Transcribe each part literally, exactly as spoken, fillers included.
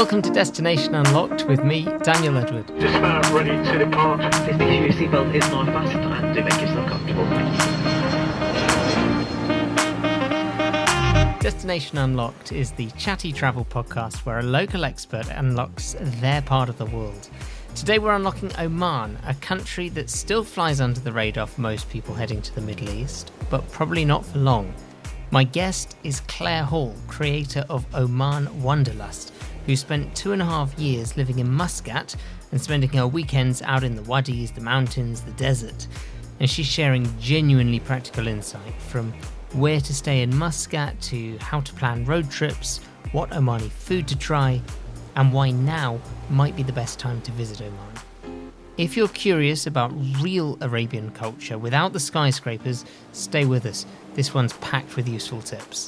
Welcome to Destination Unlocked with me, Daniel Edward. Just about ready to depart. If the Q C belt is not fastened and do make yourself comfortable. Destination Unlocked is the chatty travel podcast where a local expert unlocks their part of the world. Today we're unlocking Oman, a country that still flies under the radar for most people heading to the Middle East, but probably not for long. My guest is Claire Hall, creator of Oman Wanderlust, who spent two and a half years living in Muscat and spending her weekends out in the wadis, the mountains, the desert. And she's sharing genuinely practical insight from where to stay in Muscat to how to plan road trips, what Omani food to try, and why now might be the best time to visit Oman. If you're curious about real Arabian culture without the skyscrapers, stay with us. This one's packed with useful tips.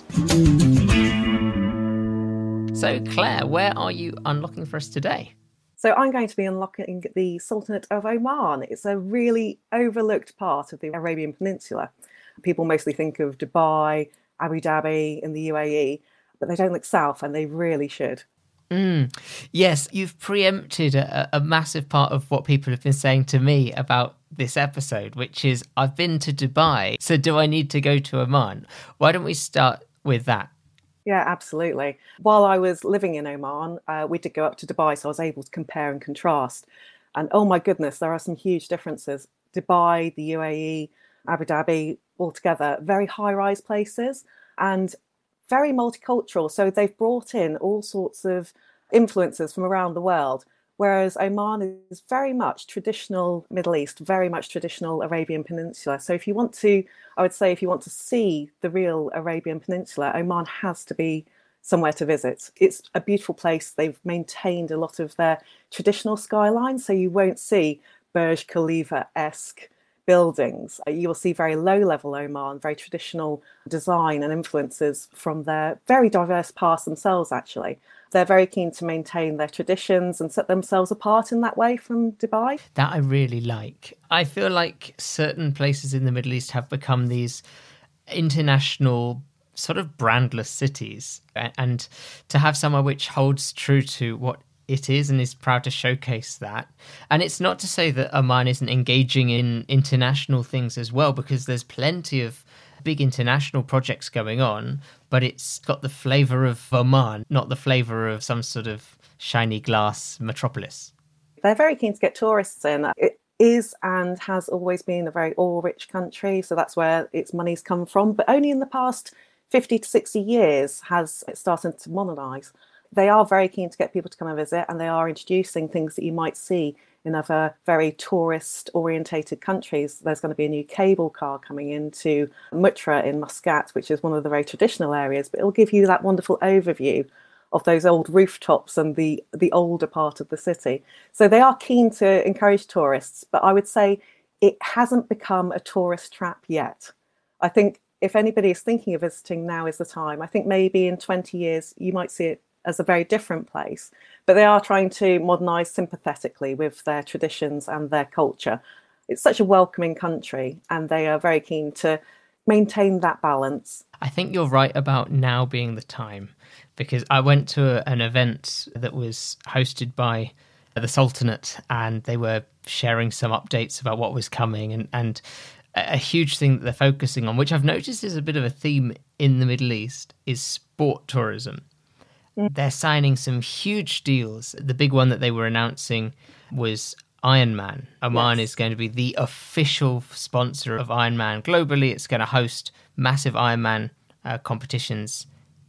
So, Claire, where are you unlocking for us today? So I'm going to be unlocking the Sultanate of Oman. It's a really overlooked part of the Arabian Peninsula. People mostly think of Dubai, Abu Dhabi in the U A E, but they don't look south, and they really should. Mm. Yes, you've preempted a, a massive part of what people have been saying to me about this episode, which is I've been to Dubai, so do I need to go to Oman? Why don't we start with that? Yeah, absolutely. While I was living in Oman, uh, we did go up to Dubai, so I was able to compare and contrast. And oh my goodness, there are some huge differences. Dubai, the U A E, Abu Dhabi, altogether, very high-rise places and very multicultural. So they've brought in all sorts of influences from around the world, whereas Oman is very much traditional Middle East, very much traditional Arabian Peninsula. So if you want to, I would say if you want to see the real Arabian Peninsula, Oman has to be somewhere to visit. It's a beautiful place. They've maintained a lot of their traditional skylines, so you won't see Burj Khalifa-esque buildings. You will see very low-level Oman, very traditional design and influences from their very diverse past themselves, actually. They're very keen to maintain their traditions and set themselves apart in that way from Dubai. That I really like. I feel like certain places in the Middle East have become these international sort of brandless cities, and to have somewhere which holds true to what it is and is proud to showcase that. And it's not to say that Oman isn't engaging in international things as well, because there's plenty of big international projects going on, but it's got the flavour of Oman, not the flavour of some sort of shiny glass metropolis. They're very keen to get tourists in. It is and has always been a very oil-rich country, so that's where its money's come from. But only in the past fifty to sixty years has it started to modernise. They are very keen to get people to come and visit, and they are introducing things that you might see in other very tourist-orientated countries. There's going to be a new cable car coming into Mutra in Muscat, which is one of the very traditional areas, but it'll give you that wonderful overview of those old rooftops and the, the older part of the city. So they are keen to encourage tourists, but I would say it hasn't become a tourist trap yet. I think if anybody is thinking of visiting, now is the time. I think maybe in twenty years you might see it as a very different place, but they are trying to modernise sympathetically with their traditions and their culture. It's such a welcoming country, and they are very keen to maintain that balance. I think you're right about now being the time, because I went to a, an event that was hosted by the Sultanate, and they were sharing some updates about what was coming, and, and a huge thing that they're focusing on, which I've noticed is a bit of a theme in the Middle East, is sport tourism. They're signing some huge deals. The big one that they were announcing was Ironman. Oman yes. is going to be the official sponsor of Ironman globally. It's going to host massive Ironman uh, competitions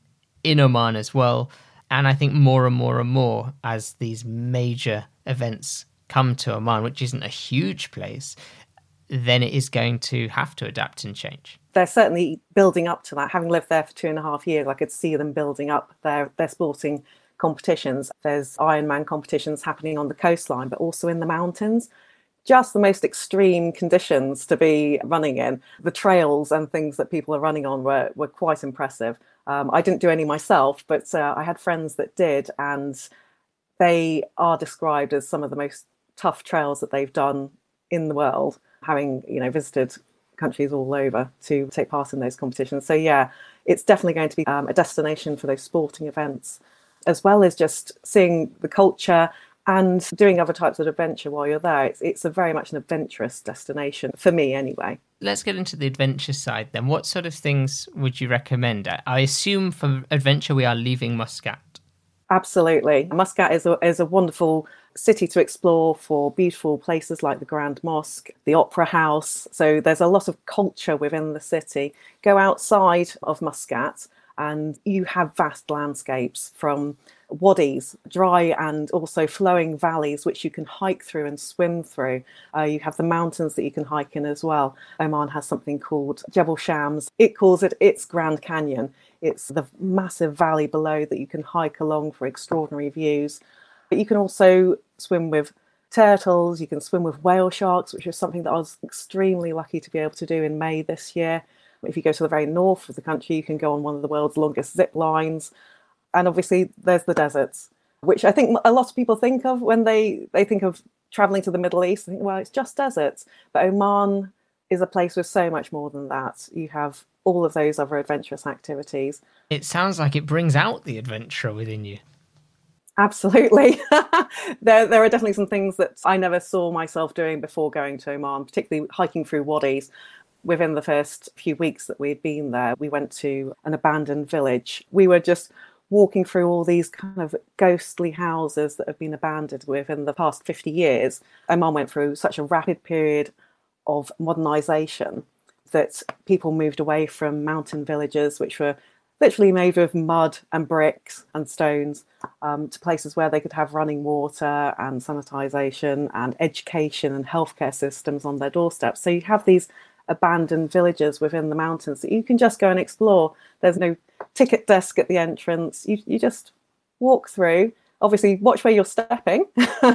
in Oman as well. And I think more and more and more as these major events come to Oman, which isn't a huge place, then it is going to have to adapt and change. They're certainly building up to that. Having lived there for two and a half years, I could see them building up their, their sporting competitions. There's Ironman competitions happening on the coastline, but also in the mountains. Just the most extreme conditions to be running in. The trails and things that people are running on were, were quite impressive. Um, I didn't do any myself, but uh, I had friends that did, and they are described as some of the most tough trails that they've done in the world, having, you know, visited countries all over to take part in those competitions. So yeah, it's definitely going to be um, a destination for those sporting events. as well as just seeing the culture and doing other types of adventure while you're there. It's, it's a very much an adventurous destination, for me anyway. Let's get into the adventure side then. What sort of things would you recommend? I assume for adventure we are leaving Muscat. Absolutely. Muscat is a, is a wonderful city to explore for beautiful places like the Grand Mosque, the Opera House. So there's a lot of culture within the city. Go outside of Muscat and you have vast landscapes from wadis, dry and also flowing valleys, which you can hike through and swim through. Uh, you have the mountains that you can hike in as well. Oman has something called Jebel Shams. It calls it its Grand Canyon. It's the massive valley below that you can hike along for extraordinary views. But you can also swim with turtles, you can swim with whale sharks, which is something that I was extremely lucky to be able to do in May this year. If you go to the very north of the country, you can go on one of the world's longest zip lines. And obviously there's the deserts, which I think a lot of people think of when they, they think of traveling to the Middle East. They think, well, it's just deserts. But Oman is a place with so much more than that. You have all of those other adventurous activities. It sounds like it brings out the adventurer within you. Absolutely. there, there are definitely some things that I never saw myself doing before going to Oman, particularly hiking through wadis. Within the first few weeks that we'd been there, we went to an abandoned village. We were just walking through all these kind of ghostly houses that have been abandoned within the past fifty years. Oman went through such a rapid period of modernisation that people moved away from mountain villages, which were literally made of mud and bricks and stones, um, to places where they could have running water and sanitisation and education and healthcare systems on their doorsteps. So you have these abandoned villages within the mountains that you can just go and explore. There's no ticket desk at the entrance. You you just walk through. Obviously, watch where you're stepping.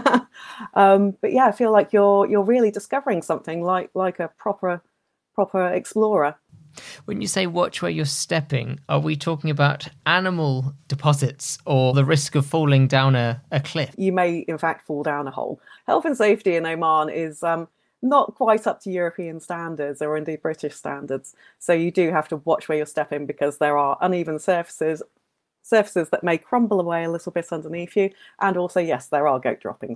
um, but yeah, I feel like you're you're really discovering something like like a proper proper explorer. When you say watch where you're stepping, are we talking about animal deposits or the risk of falling down a, a cliff? You may, in fact, fall down a hole. Health and safety in Oman is um, not quite up to European standards or indeed British standards. So you do have to watch where you're stepping because there are uneven surfaces, surfaces that may crumble away a little bit underneath you. And also, yes, there are goat droppings.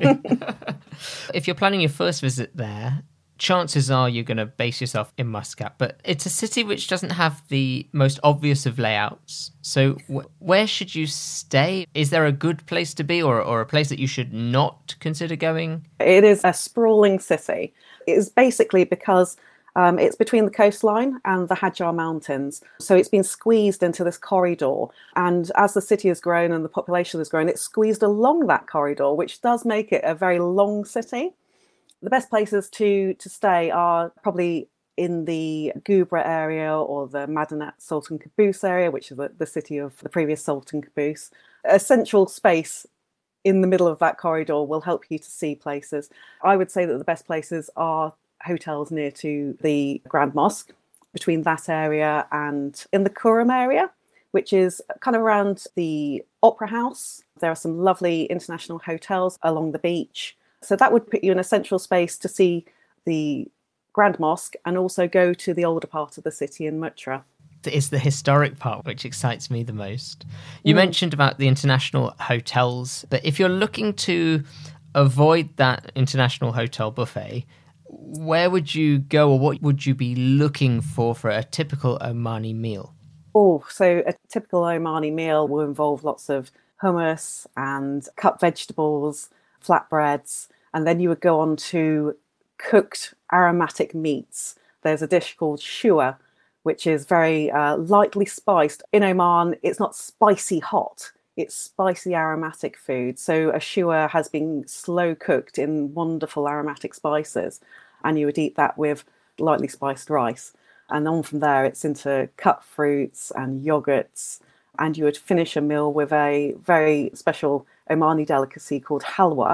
If you're planning your first visit there, chances are you're going to base yourself in Muscat, but it's a city which doesn't have the most obvious of layouts. So w- where should you stay? Is there a good place to be or, or a place that you should not consider going? It is a sprawling city. It is basically because um, it's between the coastline and the Hajar Mountains. So it's been squeezed into this corridor. And as the city has grown and the population has grown, it's squeezed along that corridor, which does make it a very long city. The best places to, to stay are probably in the Gubra area or the Madinat Sultan Qaboos area, which is the, the city of the previous Sultan Qaboos. A central space in the middle of that corridor will help you to see places. I would say that the best places are hotels near to the Grand Mosque, between that area and in the Kurum area, which is kind of around the Opera House. There are some lovely international hotels along the beach. So that would put you in a central space to see the Grand Mosque and also go to the older part of the city in Muttra. It's the historic part which excites me the most. You mm. mentioned about the international hotels, but if you're looking to avoid that international hotel buffet, where would you go or what would you be looking for for a typical Omani meal? Oh, so a typical Omani meal will involve lots of hummus and cut vegetables, flatbreads, and then you would go on to cooked aromatic meats. There's a dish called shua, which is very uh, lightly spiced. In Oman, it's not spicy hot, it's spicy aromatic food. So a shua has been slow cooked in wonderful aromatic spices, and you would eat that with lightly spiced rice. And on from there, it's into cut fruits and yogurts, and you would finish a meal with a very special Omani delicacy called halwa.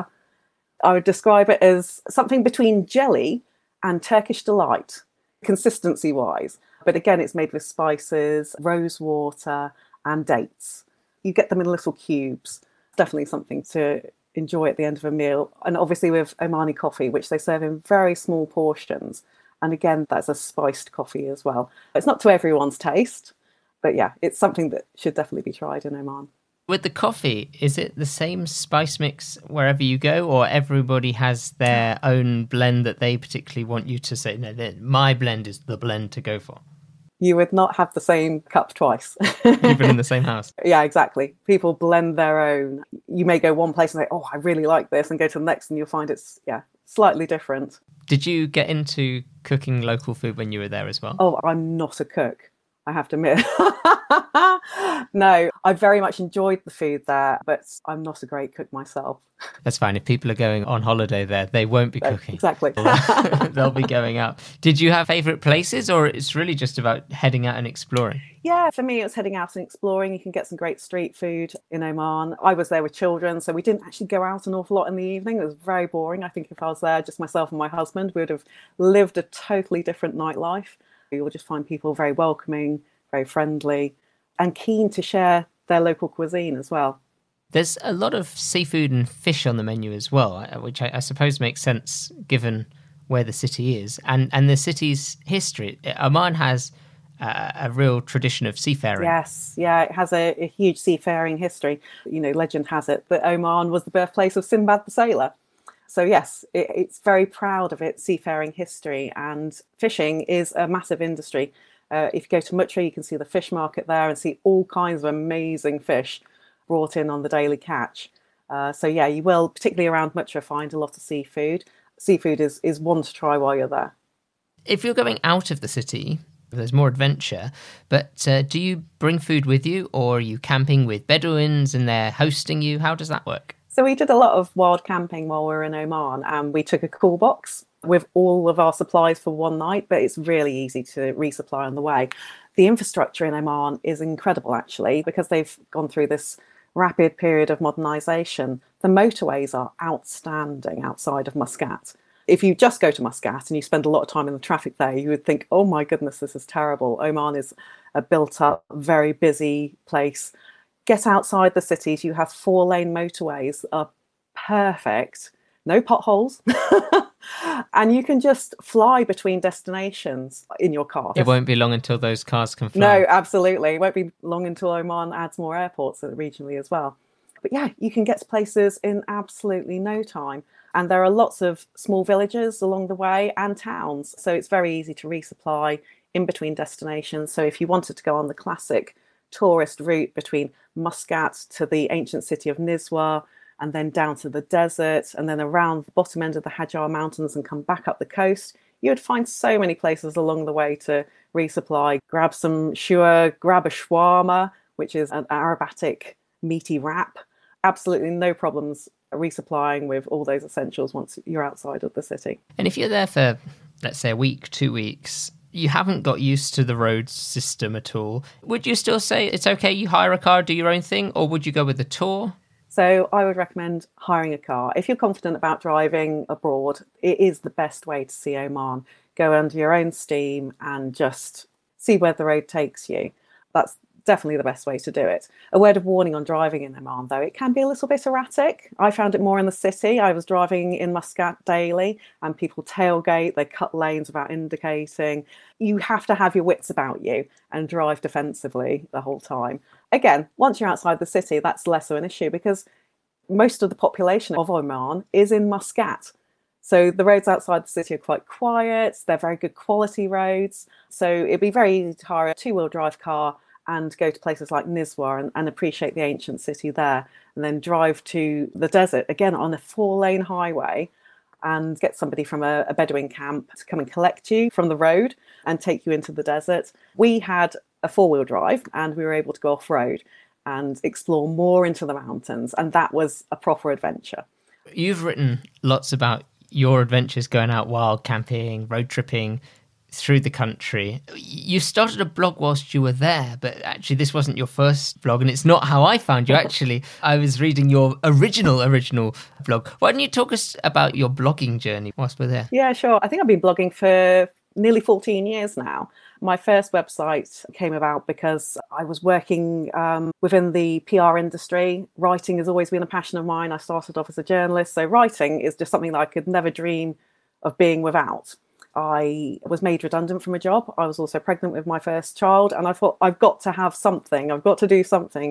I would describe it as something between jelly and Turkish delight, consistency-wise. But again, it's made with spices, rose water, and dates. You get them in little cubes. Definitely something to enjoy at the end of a meal. And obviously with Omani coffee, which they serve in very small portions. And again, that's a spiced coffee as well. It's not to everyone's taste, but yeah, it's something that should definitely be tried in Oman. With the coffee, is it the same spice mix wherever you go, or everybody has their own blend that they particularly want you to say, no, my blend is the blend to go for? You would not have the same cup twice. Even in the same house? Yeah, exactly. People blend their own. You may go one place and say, oh, I really like this, and go to the next and you'll find it's, yeah, slightly different. Did you get into cooking local food when you were there as well? Oh, I'm not a cook, I have to admit. No, I very much enjoyed the food there, but I'm not a great cook myself. That's fine. If people are going on holiday there, they won't be cooking. Exactly. They'll be going out. Did you have favourite places, or it's really just about heading out and exploring? Yeah, for me, it was heading out and exploring. You can get some great street food in Oman. I was there with children, so we didn't actually go out an awful lot in the evening. It was very boring. I think if I was there, just myself and my husband, we would have lived a totally different nightlife. You'll just find people very welcoming, very friendly, and keen to share their local cuisine as well. There's a lot of seafood and fish on the menu as well, which I, I suppose makes sense given where the city is and, and the city's history. Oman has uh, a real tradition of seafaring. Yes, yeah, it has a, a huge seafaring history. You know, legend has it that Oman was the birthplace of Sinbad the Sailor. So yes, it, it's very proud of its seafaring history, and fishing is a massive industry. Uh, if you go to Muttra, you can see the fish market there and see all kinds of amazing fish brought in on the daily catch. Uh, so yeah, you will, particularly around Muttra, find a lot of seafood. Seafood is, is one to try while you're there. If you're going out of the city, there's more adventure, but uh, do you bring food with you, or are you camping with Bedouins and they're hosting you? How does that work? So we did a lot of wild camping while we were in Oman, and we took a cool box with all of our supplies for one night, but it's really easy to resupply on the way. The infrastructure in Oman is incredible, actually, because they've gone through this rapid period of modernisation. The motorways are outstanding outside of Muscat. If you just go to Muscat and you spend a lot of time in the traffic there, you would think, oh my goodness, this is terrible. Oman is a built-up, very busy place. Get outside the cities, you have four-lane motorways, are perfect. No potholes, and you can just fly between destinations in your car. It won't be long until those cars can fly. No, absolutely. It won't be long until Oman adds more airports regionally as well. But yeah, you can get to places in absolutely no time. And there are lots of small villages along the way and towns. So it's very easy to resupply in between destinations. So if you wanted to go on the classic tourist route between Muscat to the ancient city of Nizwa, and then down to the desert, and then around the bottom end of the Hajar Mountains and come back up the coast, you would find so many places along the way to resupply. Grab some shua, grab a shawarma, which is an Arabic meaty wrap. Absolutely no problems resupplying with all those essentials once you're outside of the city. And if you're there for, let's say, a week, two weeks, you haven't got used to the road system at all, would you still say it's okay, you hire a car, do your own thing, or would you go with a tour? So I would recommend hiring a car. If you're confident about driving abroad, it is the best way to see Oman. Go under your own steam and just see where the road takes you. That's definitely the best way to do it. A word of warning on driving in Oman, though, it can be a little bit erratic. I found it more in the city. I was driving in Muscat daily and people tailgate, they cut lanes without indicating. You have to have your wits about you and drive defensively the whole time. Again, once you're outside the city, that's less of an issue because most of the population of Oman is in Muscat. So the roads outside the city are quite quiet. They're very good quality roads. So it'd be very easy to hire a two-wheel drive car and go to places like Nizwa and, and appreciate the ancient city there, and then drive to the desert, again, on a four-lane highway, and get somebody from a, a Bedouin camp to come and collect you from the road and take you into the desert. We had a four-wheel drive and we were able to go off-road and explore more into the mountains, and that was a proper adventure. You've written lots about your adventures going out wild camping, road tripping through the country. You started a blog whilst you were there, but actually this wasn't your first blog, and it's not how I found you. Actually, I was reading your original, original blog. Why don't you talk us about your blogging journey whilst we're there? Yeah, sure. I think I've been blogging for nearly fourteen years now. My first website came about because I was working um, within the P R industry. Writing has always been a passion of mine. I started off as a journalist, so writing is just something that I could never dream of being without. I was made redundant from a job. I was also pregnant with my first child, and I thought, I've got to have something. I've got to do something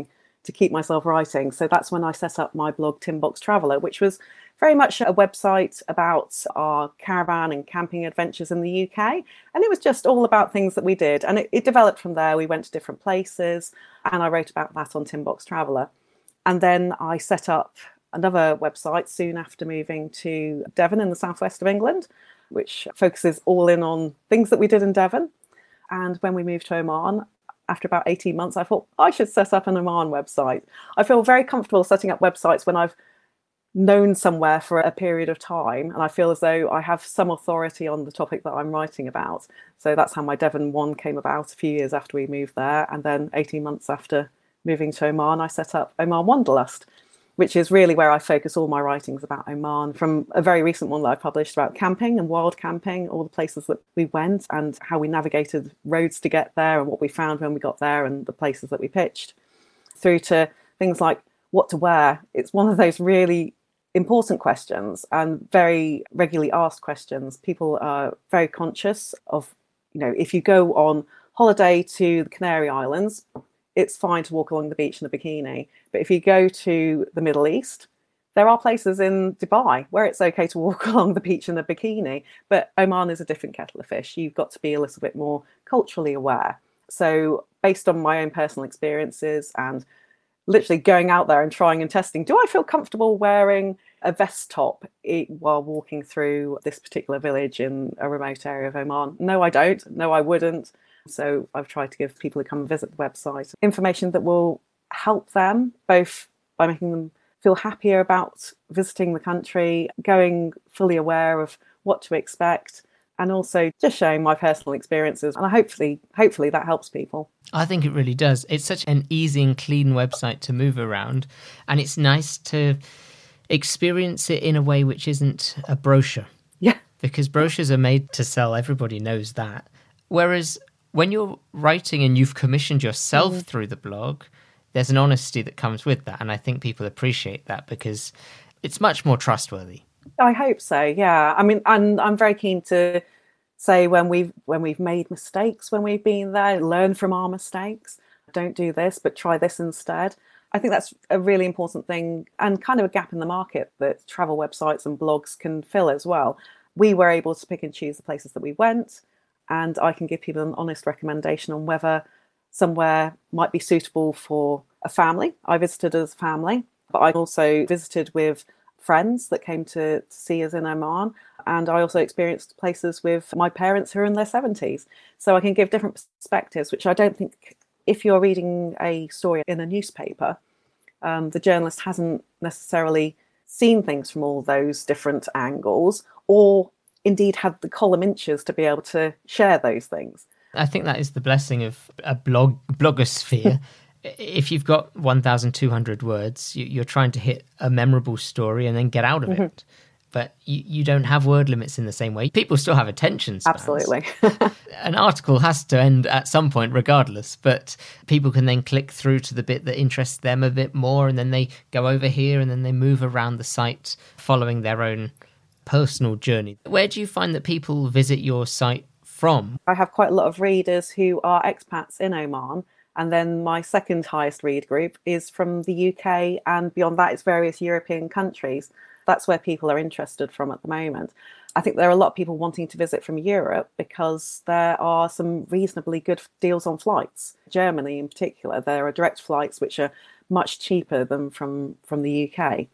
to keep myself writing. So that's when I set up my blog, Tin Box Traveller, which was very much a website about our caravan and camping adventures in the U K. And it was just all about things that we did. And it, it developed from there. We went to different places, and I wrote about that on Tin Box Traveller. And then I set up another website soon after moving to Devon in the southwest of England, which focuses all in on things that we did in Devon. And when we moved to Oman, after about eighteen months, I thought I should set up an Oman website. I feel very comfortable setting up websites when I've known somewhere for a period of time, and I feel as though I have some authority on the topic that I'm writing about. So that's how my Devon one came about a few years after we moved there. And then eighteen months after moving to Oman, I set up Oman Wanderlust, which is really where I focus all my writings about Oman, from a very recent one that I published about camping and wild camping, all the places that we went and how we navigated roads to get there and what we found when we got there and the places that we pitched, through to things like what to wear. It's one of those really important questions and very regularly asked questions. People are very conscious of, you know, if you go on holiday to the Canary Islands, it's fine to walk along the beach in a bikini. But if you go to the Middle East, there are places in Dubai where it's okay to walk along the beach in a bikini. But Oman is a different kettle of fish. You've got to be a little bit more culturally aware. So based on my own personal experiences and literally going out there and trying and testing, do I feel comfortable wearing a vest top while walking through this particular village in a remote area of Oman? No, I don't. No, I wouldn't. So I've tried to give people who come and visit the website information that will help them, both by making them feel happier about visiting the country, going fully aware of what to expect, and also just showing my personal experiences. And hopefully, hopefully that helps people. I think it really does. It's such an easy and clean website to move around, and it's nice to experience it in a way which isn't a brochure. Yeah. Because brochures are made to sell. Everybody knows that. Whereas when you're writing and you've commissioned yourself mm. through the blog, there's an honesty that comes with that. And I think people appreciate that because it's much more trustworthy. I hope so, yeah. I mean, and I'm very keen to say when we've, when we've made mistakes, when we've been there, learn from our mistakes. Don't do this, but try this instead. I think that's a really important thing and kind of a gap in the market that travel websites and blogs can fill as well. We were able to pick and choose the places that we went, and I can give people an honest recommendation on whether somewhere might be suitable for a family. I visited as a family, but I also visited with friends that came to see us in Oman. And I also experienced places with my parents who are in their seventies. So I can give different perspectives, which I don't think if you're reading a story in a newspaper, um, the journalist hasn't necessarily seen things from all those different angles, or indeed had the column inches to be able to share those things. I think that is the blessing of a blog blogosphere. If you've got one thousand two hundred words, you, you're trying to hit a memorable story and then get out of mm-hmm. it. But you, you don't have word limits in the same way. People still have attention spans. Absolutely. An article has to end at some point regardless, but people can then click through to the bit that interests them a bit more, and then they go over here and then they move around the site following their own personal journey. Where do you find that people visit your site from? I have quite a lot of readers who are expats in Oman, and then my second highest read group is from the U K, and beyond that it's various European countries. That's where people are interested from at the moment. I think there are a lot of people wanting to visit from Europe because there are some reasonably good deals on flights. Germany in particular, there are direct flights which are much cheaper than from, from the U K.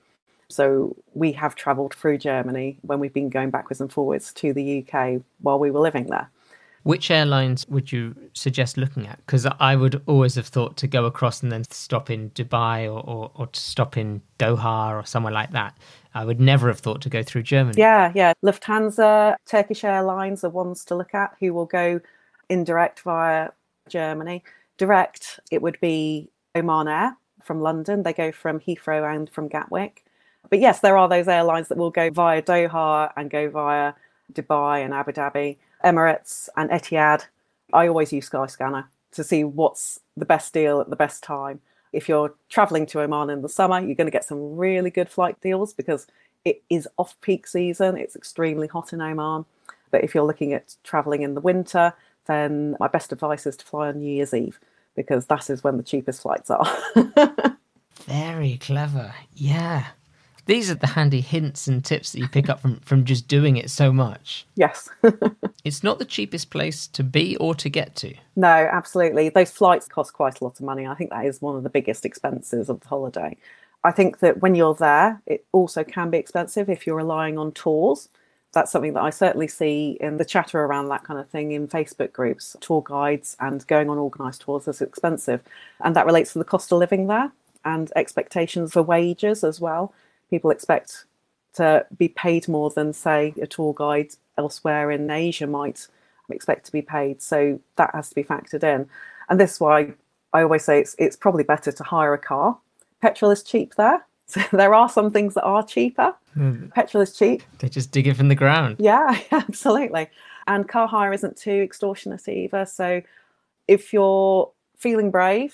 So we have travelled through Germany when we've been going backwards and forwards to the U K while we were living there. Which airlines would you suggest looking at? Because I would always have thought to go across and then stop in Dubai or, or, or to stop in Doha or somewhere like that. I would never have thought to go through Germany. Yeah, yeah. Lufthansa, Turkish Airlines are ones to look at who will go indirect via Germany. Direct, it would be Oman Air from London. They go from Heathrow and from Gatwick. But yes, there are those airlines that will go via Doha and go via Dubai and Abu Dhabi, Emirates and Etihad. I always use Skyscanner to see what's the best deal at the best time. If you're travelling to Oman in the summer, you're going to get some really good flight deals because it is off-peak season. It's extremely hot in Oman. But if you're looking at travelling in the winter, then my best advice is to fly on New Year's Eve because that is when the cheapest flights are. Very clever. Yeah. These are the handy hints and tips that you pick up from, from just doing it so much. Yes. It's not the cheapest place to be or to get to. No, absolutely. Those flights cost quite a lot of money. I think that is one of the biggest expenses of the holiday. I think that when you're there, it also can be expensive if you're relying on tours. That's something that I certainly see in the chatter around that kind of thing in Facebook groups. Tour guides and going on organised tours is expensive. And that relates to the cost of living there and expectations for wages as well. People expect to be paid more than, say, a tour guide elsewhere in Asia might expect to be paid. So that has to be factored in. And this is why I always say it's it's probably better to hire a car. Petrol is cheap there. So there are some things that are cheaper. Mm. Petrol is cheap. They just dig it from the ground. Yeah, absolutely. And car hire isn't too extortionate either. So if you're feeling brave,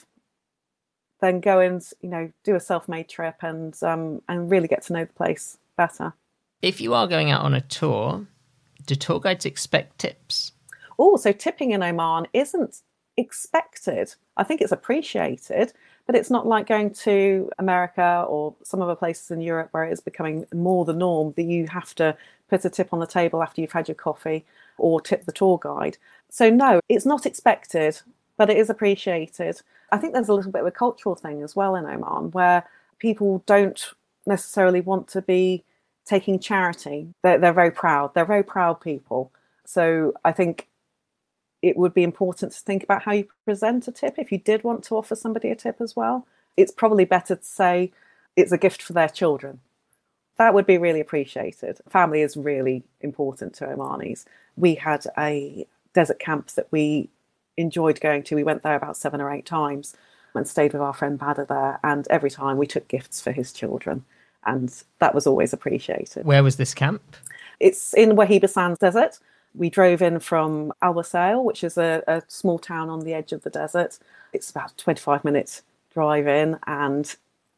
then go and, you know, do a self-made trip and um, and really get to know the place better. If you are going out on a tour, do tour guides expect tips? Oh, so tipping in Oman isn't expected. I think it's appreciated, but it's not like going to America or some other places in Europe where it is becoming more the norm that you have to put a tip on the table after you've had your coffee or tip the tour guide. So no, it's not expected, but it is appreciated. I think there's a little bit of a cultural thing as well in Oman where people don't necessarily want to be taking charity. They're, they're very proud. They're very proud people. So I think it would be important to think about how you present a tip. If you did want to offer somebody a tip as well, it's probably better to say it's a gift for their children. That would be really appreciated. Family is really important to Omanis. We had a desert camp that we enjoyed going to. We went there about seven or eight times and stayed with our friend Badr there. And every time we took gifts for his children. And that was always appreciated. Where was this camp? It's in Wahiba Sands Desert. We drove in from Al Wasail, which is a, a small town on the edge of the desert. It's about a twenty-five minute drive in. And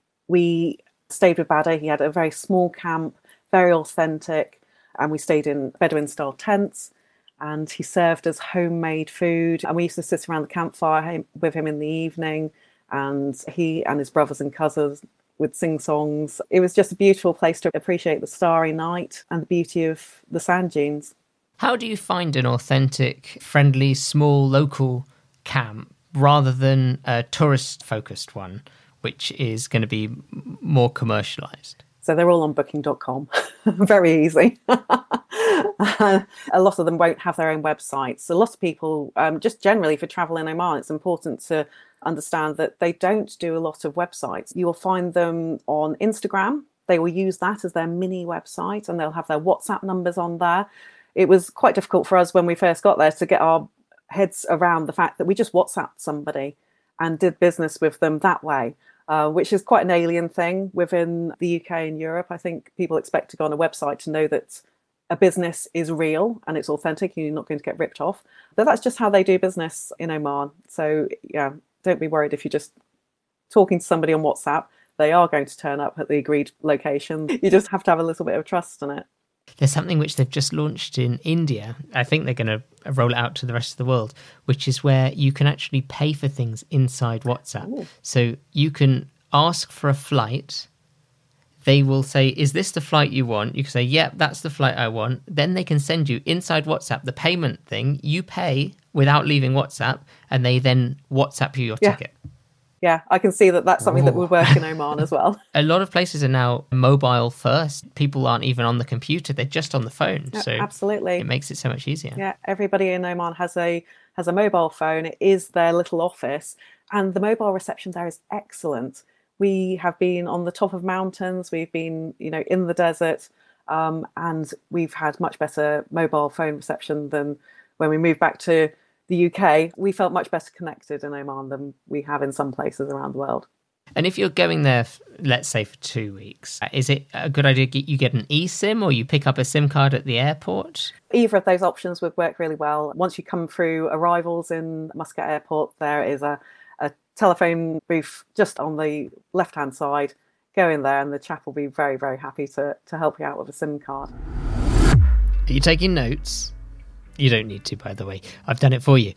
we stayed with Badr. He had a very small camp, very authentic. And we stayed in Bedouin-style tents. And he served us homemade food. And we used to sit around the campfire with him in the evening. And he and his brothers and cousins would sing songs. It was just a beautiful place to appreciate the starry night and the beauty of the sand dunes. How do you find an authentic, friendly, small, local camp rather than a tourist-focused one, which is going to be more commercialised? So they're all on booking dot com. Very easy. A lot of them won't have their own websites. A lot of people, um, just generally for travel in Oman, it's important to understand that they don't do a lot of websites. You will find them on Instagram. They will use that as their mini website and they'll have their WhatsApp numbers on there. It was quite difficult for us when we first got there to get our heads around the fact that we just WhatsApped somebody and did business with them that way. Uh, which is quite an alien thing within the U K and Europe. I think people expect to go on a website to know that a business is real and it's authentic and you're not going to get ripped off. But that's just how they do business in Oman. So, yeah, don't be worried if you're just talking to somebody on WhatsApp. They are going to turn up at the agreed location. You just have to have a little bit of trust in it. There's something which they've just launched in India. I think they're going to roll it out to the rest of the world, which is where you can actually pay for things inside WhatsApp. Ooh. So you can ask for a flight. They will say, is this the flight you want? You can say, yep, that's the flight I want. Then they can send you inside WhatsApp the payment thing. You pay without leaving WhatsApp, and they then WhatsApp you your yeah. ticket. Yeah, I can see that that's something Ooh. that would work in Oman as well. A lot of places are now mobile first. People aren't even on the computer; they're just on the phone. Yeah, so absolutely, it makes it so much easier. Yeah, everybody in Oman has a has a mobile phone. It is their little office, and the mobile reception there is excellent. We have been on the top of mountains. We've been, you know, in the desert, um, and we've had much better mobile phone reception than when we moved back to the U K. We felt much better connected in Oman than we have in some places around the world. And if you're going there, let's say for two weeks, is it a good idea you get an eSIM or you pick up a SIM card at the airport? Either of those options would work really well. Once you come through arrivals in Muscat Airport, there is a, a telephone booth just on the left-hand side. Go in there and the chap will be very, very happy to, to help you out with a SIM card. Are you taking notes? You don't need to, by the way. I've done it for you.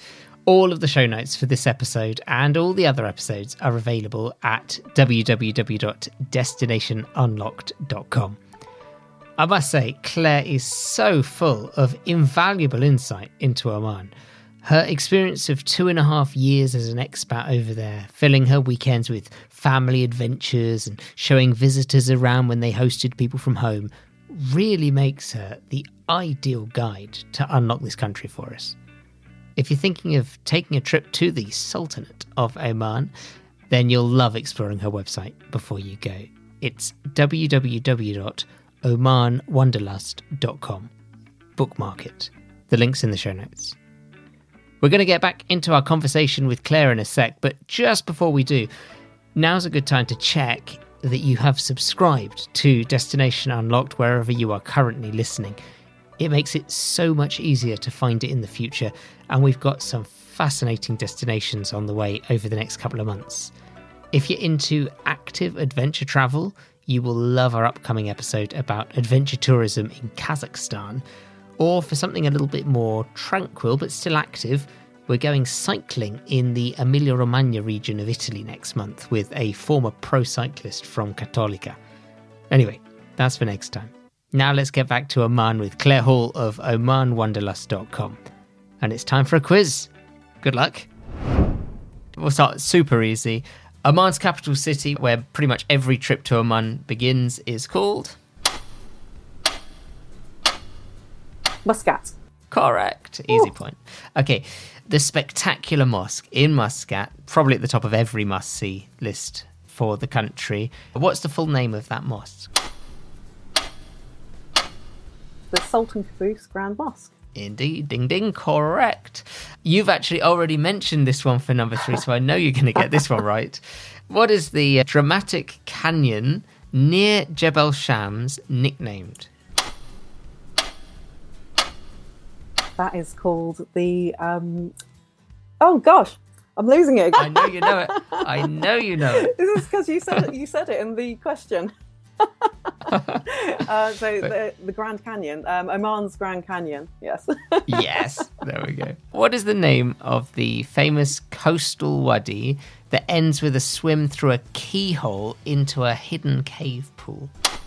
All of the show notes for this episode and all the other episodes are available at w w w dot destination unlocked dot com. I must say, Claire is so full of invaluable insight into Oman. Her experience of two and a half years as an expat over there, filling her weekends with family adventures and showing visitors around when they hosted people from home, really makes her the ideal guide to unlock this country for us. If you're thinking of taking a trip to the Sultanate of Oman, then you'll love exploring her website before you go. It's w w w dot oman wanderlust dot com. Bookmark it. The link's in the show notes. We're going to get back into our conversation with Claire in a sec, but just before we do, now's a good time to check that you have subscribed to Destination Unlocked wherever you are currently listening. It makes it so much easier to find it in the future, and we've got some fascinating destinations on the way over the next couple of months. If you're into active adventure travel, you will love our upcoming episode about adventure tourism in Kazakhstan. Or for something a little bit more tranquil but still active, we're going cycling in the Emilia-Romagna region of Italy next month with a former pro cyclist from Cattolica. Anyway, that's for next time. Now let's get back to Oman with Claire Hall of oman wanderlust dot com. And it's time for a quiz. Good luck. We'll start super easy. Oman's capital city, where pretty much every trip to Oman begins, is called... Muscat. Correct. Easy Ooh. point. Okay. The spectacular mosque in Muscat, probably at the top of every must-see list for the country. What's the full name of that mosque? The Sultan Qaboos Grand Mosque. Indeed. Ding, ding. Correct. You've actually already mentioned this one for number three, so I know you're going to get this one right. What is the uh, dramatic canyon near Jebel Shams nicknamed? That is called the... Um... Oh, gosh. I'm losing it I again. know you know it. I know you know it. This is because you said it, you said it in the question. uh, so the, the Grand Canyon, um, Oman's Grand Canyon, yes. Yes, there we go. What is the name of the famous coastal wadi that ends with a swim through a keyhole into a hidden cave pool?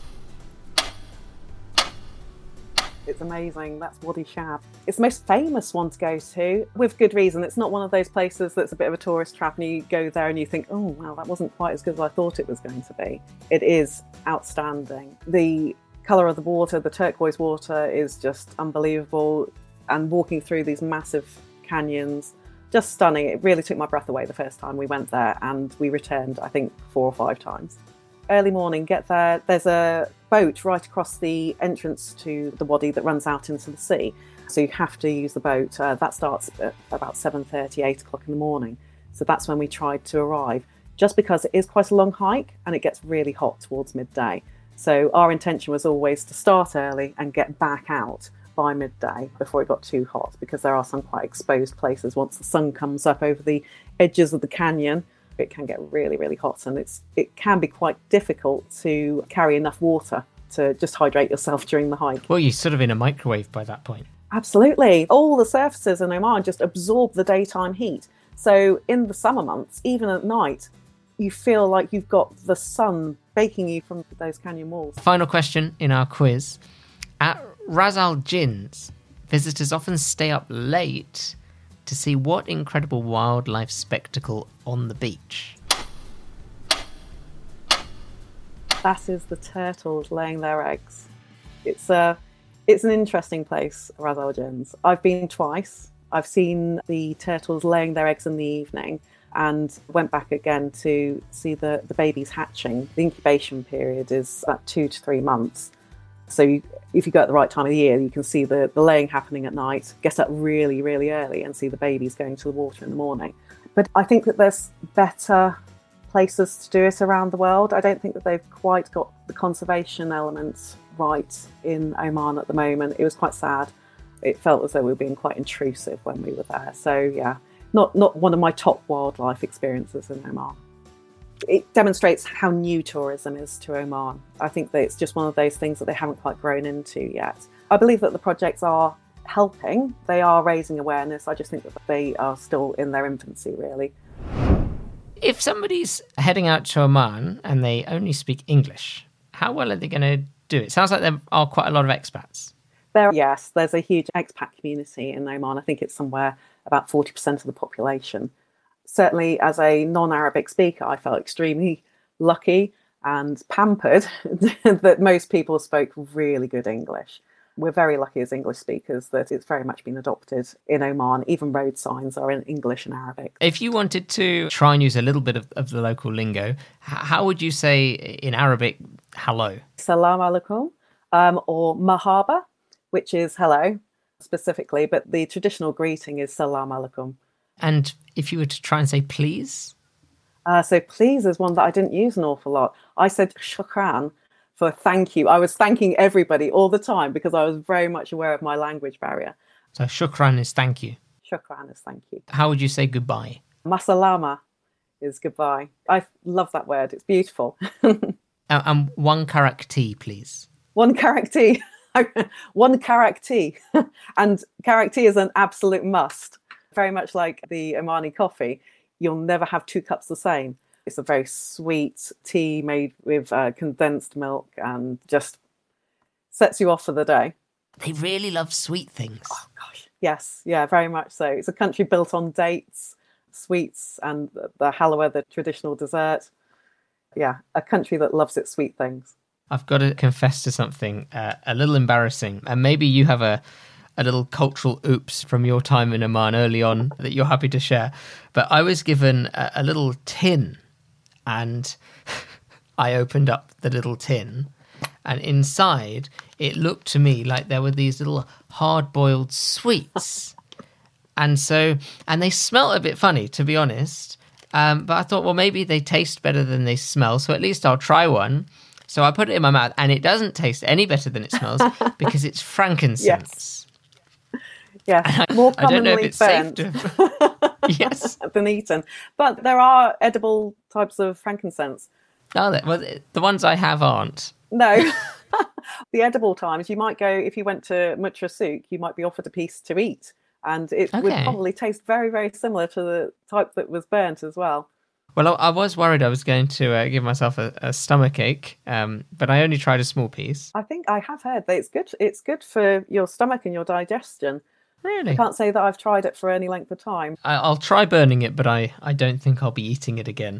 It's amazing. That's Wadi Shab. It's the most famous one to go to, with good reason. It's not one of those places that's a bit of a tourist trap and you go there and you think, oh, well, that wasn't quite as good as I thought it was going to be. It is outstanding. The colour of the water, the turquoise water, is just unbelievable. And walking through these massive canyons, just stunning. It really took my breath away the first time we went there, and we returned, I think, four or five times. Early morning, get there. There's a boat right across the entrance to the wadi that runs out into the sea. So you have to use the boat. Uh, that starts at about seven thirty, eight o'clock in the morning. So that's when we tried to arrive, just because it is quite a long hike and it gets really hot towards midday. So our intention was always to start early and get back out by midday before it got too hot, because there are some quite exposed places once the sun comes up over the edges of the canyon. It can get really, really hot, and it's it can be quite difficult to carry enough water to just hydrate yourself during the hike. Well, you're sort of in a microwave by that point. Absolutely. All the surfaces in Oman just absorb the daytime heat. So in the summer months, even at night, you feel like you've got the sun baking you from those canyon walls. Final question in our quiz. At Ras Al Jins, visitors often stay up late to see what incredible wildlife spectacle on the beach? That is the turtles laying their eggs. It's a, it's an interesting place, Ras Al Jins. I've been twice. I've seen the turtles laying their eggs in the evening and went back again to see the, the babies hatching. The incubation period is about two to three months. So you, if you go at the right time of the year, you can see the, the laying happening at night, get up really, really early and see the babies going to the water in the morning. But I think that there's better places to do it around the world. I don't think that they've quite got the conservation elements right in Oman at the moment. It was quite sad. It felt as though we were being quite intrusive when we were there. So yeah, not, not one of my top wildlife experiences in Oman. It demonstrates how new tourism is to Oman. I think that it's just one of those things that they haven't quite grown into yet. I believe that the projects are helping. They are raising awareness. I just think that they are still in their infancy, really. If somebody's heading out to Oman and they only speak English, how well are they going to do it? Sounds like there are quite a lot of expats. There, yes, there's a huge expat community in Oman. I think it's somewhere about forty percent of the population. Certainly, as a non-Arabic speaker, I felt extremely lucky and pampered that most people spoke really good English. We're very lucky as English speakers that it's very much been adopted in Oman. Even road signs are in English and Arabic. If you wanted to try and use a little bit of, of the local lingo, h- how would you say in Arabic, hello? Salam alaikum, um, or mahaba, which is hello specifically, but the traditional greeting is salam alaikum. And if you were to try and say please? Uh, so please is one that I didn't use an awful lot. I said shukran for thank you. I was thanking everybody all the time because I was very much aware of my language barrier. So shukran is thank you. Shukran is thank you. How would you say goodbye? Masalama is goodbye. I love that word. It's beautiful. And uh, um, one karakti, please. One karakti. One karakti. And karakti is an absolute must. Very much like the Omani coffee. You'll never have two cups the same. It's a very sweet tea made with uh, condensed milk and just sets you off for the day. They really love sweet things. Oh, gosh. Yes, yeah, very much so. It's a country built on dates, sweets, and the halwa, the traditional dessert. Yeah, a country that loves its sweet things. I've got to confess to something uh, a little embarrassing. And maybe you have a, a little cultural oops from your time in Oman early on that you're happy to share. But I was given a, a little tin. And I opened up the little tin, and inside it looked to me like there were these little hard-boiled sweets. And so, and they smell a bit funny, to be honest. Um, but I thought, well, maybe they taste better than they smell, so at least I'll try one. So I put it in my mouth, and it doesn't taste any better than it smells because it's frankincense. Yes, yes. More commonly I don't know if it's burnt. safe to... Yes. Than eaten. But there are edible types of frankincense. Oh, well, the ones I have aren't. No. The edible times, you might go, if you went to Mutra Souk, you might be offered a piece to eat. And it Okay. would probably taste very, very similar to the type that was burnt as well. Well, I, I was worried I was going to uh, give myself a, a stomach ache, um, but I only tried a small piece. I think I have heard that it's good. It's good for your stomach and your digestion. Really? I can't say that I've tried it for any length of time. I, I'll try burning it, but I, I don't think I'll be eating it again.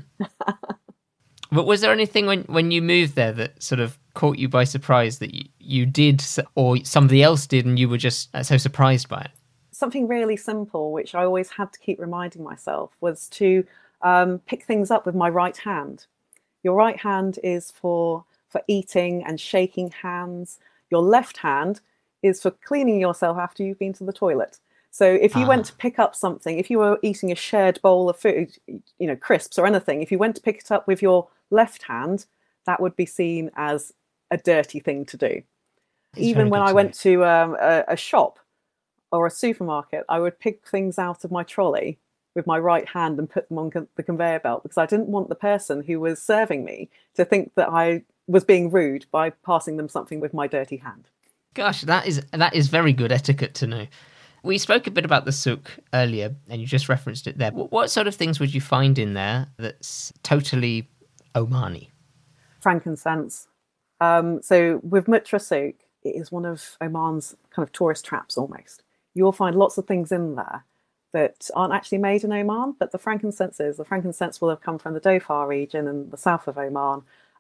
But was there anything when, when you moved there that sort of caught you by surprise that you, you did or somebody else did and you were just so surprised by it? Something really simple, which I always had to keep reminding myself, was to um, pick things up with my right hand. Your right hand is for, for eating and shaking hands. Your left hand is for cleaning yourself after you've been to the toilet. So if you Ah. went to pick up something, if you were eating a shared bowl of food, you know, crisps or anything, if you went to pick it up with your left hand, that would be seen as a dirty thing to do. It's Even very when good I to went know. to um, a, a shop or a supermarket, I would pick things out of my trolley with my right hand and put them on con- the conveyor belt because I didn't want the person who was serving me to think that I was being rude by passing them something with my dirty hand. Gosh, that is that is very good etiquette to know. We spoke a bit about the souk earlier, and you just referenced it there. What, what sort of things would you find in there that's totally Omani? Frankincense. Um, so with Mutra Souk, it is one of Oman's kind of tourist traps almost. You will find lots of things in there that aren't actually made in Oman, but the frankincense is. The frankincense will have come from the Dhofar region and the south of Oman.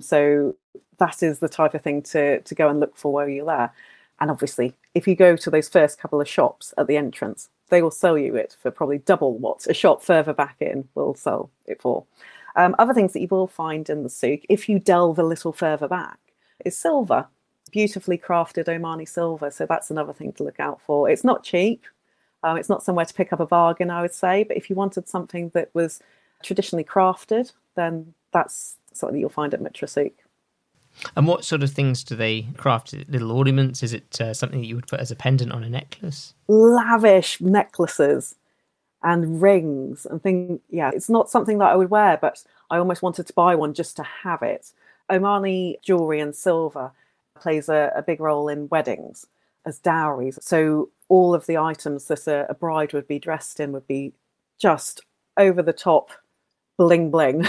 So that is the type of thing to, to go and look for while you're there. And obviously, if you go to those first couple of shops at the entrance, they will sell you it for probably double what a shop further back in will sell it for. Um, other things that you will find in the souk, if you delve a little further back, is silver, beautifully crafted Omani silver. So that's another thing to look out for. It's not cheap. Um, it's not somewhere to pick up a bargain, I would say. But if you wanted something that was traditionally crafted, then that's something that you'll find at Mutra Souk. And what sort of things do they craft? Is it little ornaments? Is it uh, something that you would put as a pendant on a necklace? Lavish necklaces and rings and things. Yeah, it's not something that I would wear, but I almost wanted to buy one just to have it. Omani jewellery and silver plays a, a big role in weddings. as dowries. So all of the items that a, a bride would be dressed in would be just over the top bling bling.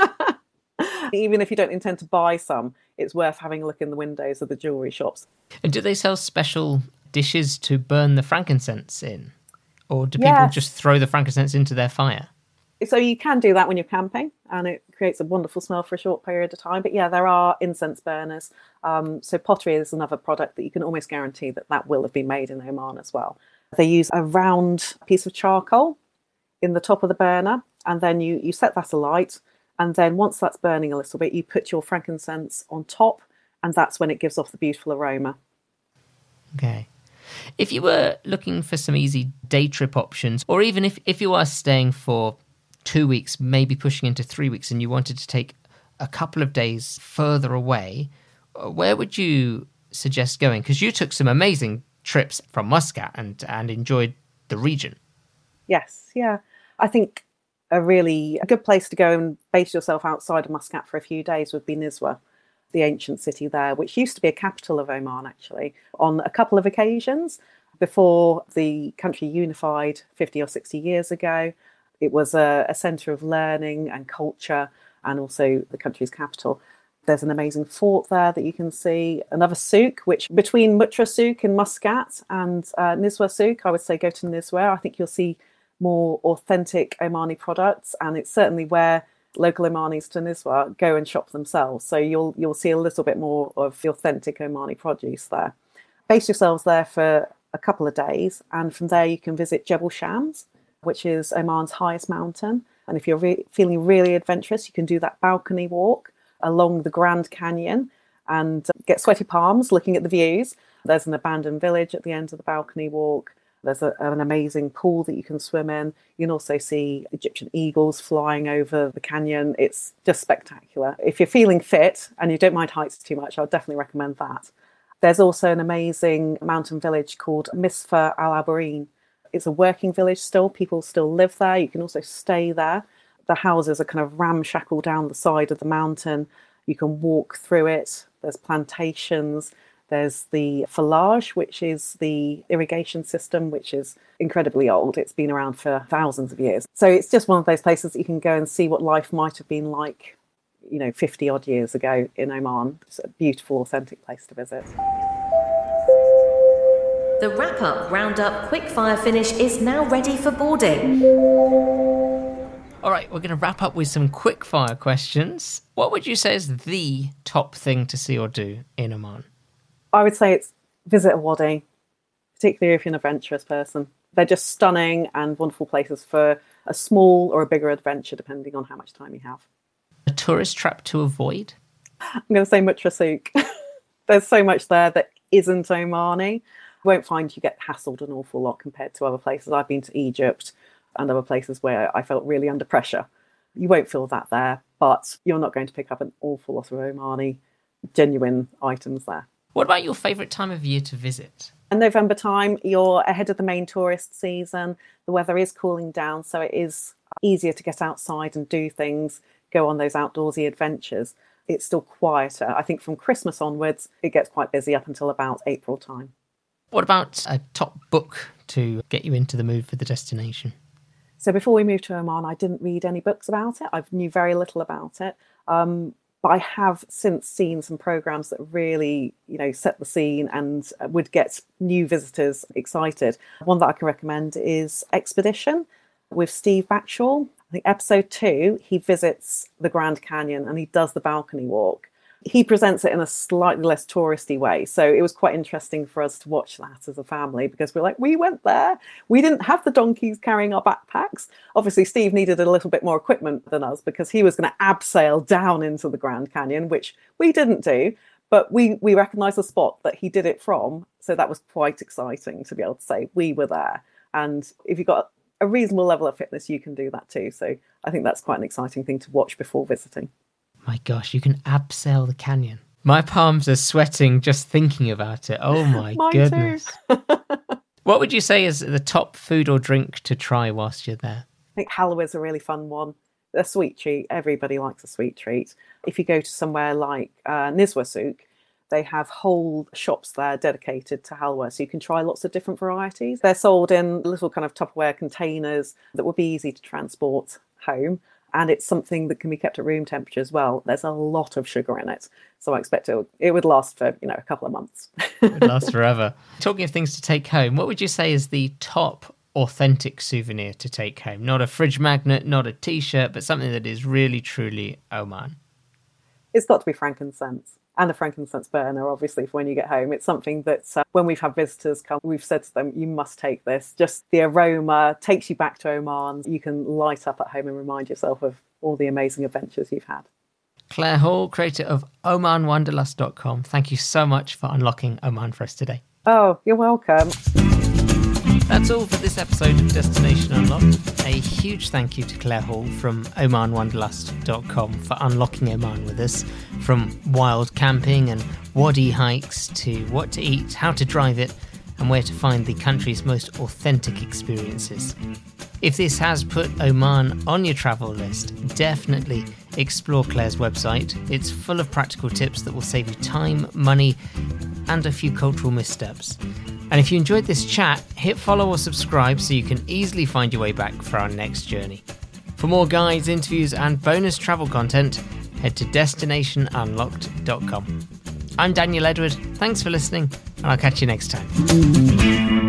Even if you don't intend to buy some, it's worth having a look in the windows of the jewellery shops. And do they sell special dishes to burn the frankincense in? Or do people Yes. just throw the frankincense into their fire? So you can do that when you're camping, and it creates a wonderful smell for a short period of time. But yeah, there are incense burners. Um, so pottery is another product that you can almost guarantee that that will have been made in Oman as well. They use a round piece of charcoal in the top of the burner, and then you, you set that alight. And then once that's burning a little bit, you put your frankincense on top, and that's when it gives off the beautiful aroma. Okay. If you were looking for some easy day trip options, or even if, if you are staying for two weeks, maybe pushing into three weeks, and you wanted to take a couple of days further away, where would you suggest going? Because you took some amazing trips from Muscat and, and enjoyed the region. Yes, yeah. I think a really a good place to go and base yourself outside of Muscat for a few days would be Nizwa, the ancient city there, which used to be a capital of Oman, actually, on a couple of occasions before the country unified fifty or sixty years ago. It was a, a centre of learning and culture, and also the country's capital. There's an amazing fort there that you can see. Another souk, which between Mutra Souk in Muscat and uh, Nizwa Souk, I would say go to Nizwa. I think you'll see more authentic Omani products, and it's certainly where local Omanis to Nizwa go and shop themselves. So you'll you'll see a little bit more of the authentic Omani produce there. Base yourselves there for a couple of days, and from there you can visit Jebel Shams, which is Oman's highest mountain. And if you're re- feeling really adventurous, you can do that balcony walk along the Grand Canyon and get sweaty palms looking at the views. There's an abandoned village at the end of the balcony walk. There's a, an amazing pool that you can swim in. You can also see Egyptian eagles flying over the canyon. It's just spectacular. If you're feeling fit and you don't mind heights too much, I would definitely recommend that. There's also an amazing mountain village called Misfa Al Abarin. It's a working village still. People still live there. You can also stay there. The houses are kind of ramshackle down the side of the mountain. You can walk through it. There's plantations. There's the Falaj, which is the irrigation system, which is incredibly old. It's been around for thousands of years. So it's just one of those places that you can go and see what life might have been like, you know, fifty odd years ago in Oman. It's a beautiful, authentic place to visit. The wrap-up roundup quickfire finish is now ready for boarding. All right, we're going to wrap up with some quickfire questions. What would you say is the top thing to see or do in Oman? I would say it's visit a wadi, particularly if you're an adventurous person. They're just stunning and wonderful places for a small or a bigger adventure, depending on how much time you have. A tourist trap to avoid? I'm going to say Mutra Souk. There's so much there that isn't Omani. You won't find you get hassled an awful lot compared to other places. I've been to Egypt and other places where I felt really under pressure. You won't feel that there, but you're not going to pick up an awful lot of Omani genuine items there. What about your favourite time of year to visit? In November time, you're ahead of the main tourist season. The weather is cooling down, so it is easier to get outside and do things, go on those outdoorsy adventures. It's still quieter. I think from Christmas onwards, it gets quite busy up until about April time. What about a top book to get you into the mood for the destination? So before we moved to Oman, I didn't read any books about it. I knew very little about it. Um, but I have since seen some programmes that really, you know, set the scene and would get new visitors excited. One that I can recommend is Expedition with Steve Backshall. I think episode two, he visits the Grand Canyon and he does the balcony walk. He presents it in a slightly less touristy way. So it was quite interesting for us to watch that as a family because we're like, we went there. We didn't have the donkeys carrying our backpacks. Obviously, Steve needed a little bit more equipment than us because he was going to abseil down into the Grand Canyon, which we didn't do. But we, we recognised the spot that he did it from. So that was quite exciting to be able to say we were there. And if you've got a reasonable level of fitness, you can do that too. So I think that's quite an exciting thing to watch before visiting. My gosh, you can abseil the canyon. My palms are sweating just thinking about it. Oh my Mine goodness. too. What would you say is the top food or drink to try whilst you're there? I think halwa is a really fun one. A sweet treat. Everybody likes a sweet treat. If you go to somewhere like uh, Nizwa Souk, They have whole shops there dedicated to halwa, so you can try lots of different varieties. They're sold in little kind of Tupperware containers that would be easy to transport home, and it's something that can be kept at room temperature as well. There's a lot of sugar in it, so I expect it would, it would last for, you know, a couple of months. It would last forever. Talking of things to take home, what would you say is the top authentic souvenir to take home? Not a fridge magnet, not a t-shirt, but something that is really, truly Oman. It's got to be frankincense. And a frankincense burner, obviously, for when you get home. It's something that uh, when we've had visitors come, we've said to them, you must take this. Just the aroma takes you back to Oman. You can light up at home and remind yourself of all the amazing adventures you've had. Claire Hall, creator of Oman Wanderlust dot com. Thank you so much for unlocking Oman for us today. Oh, you're welcome. That's all for this episode of Destination Unlocked. A huge thank you to Claire Hall from Oman Wanderlust dot com for unlocking Oman with us, from wild camping and wadi hikes to what to eat, how to drive it, and where to find the country's most authentic experiences. If this has put Oman on your travel list, definitely explore Claire's website. It's full of practical tips that will save you time, money, and a few cultural missteps. And if you enjoyed this chat, hit follow or subscribe so you can easily find your way back for our next journey. For more guides, interviews, and bonus travel content, head to destination unlocked dot com. I'm Daniel Edward. Thanks for listening, and I'll catch you next time.